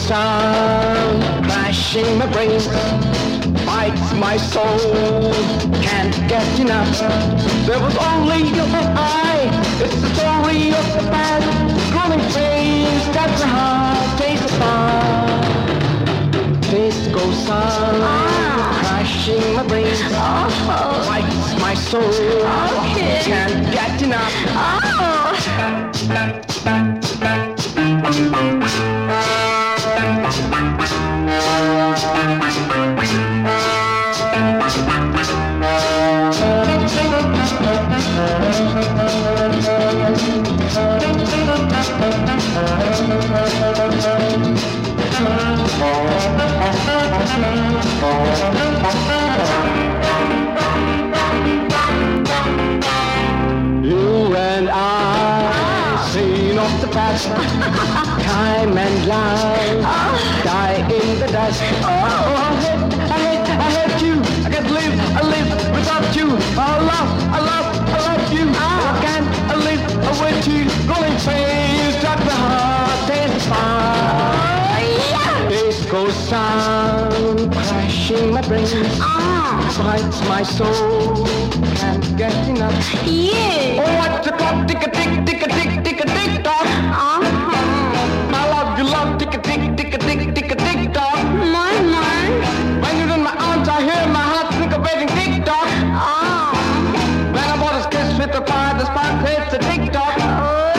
sound, crashing my brains, bites my soul, can't get enough. There was only you and I, it's the story of the past, growing pains, that's the heart, takes the fun. Disco sound, crashing my brains, bites my soul, can't get enough. You and I, seen of the past, time and life, die in the dust. I hate you, I can't live without you. I love you, I can't live with you. Rolling face, that the heart is fine. Disco sound, crashing my brains, bites my soul, can't get enough. Yeah. Oh, what the clock, tick a tick, tick a tick.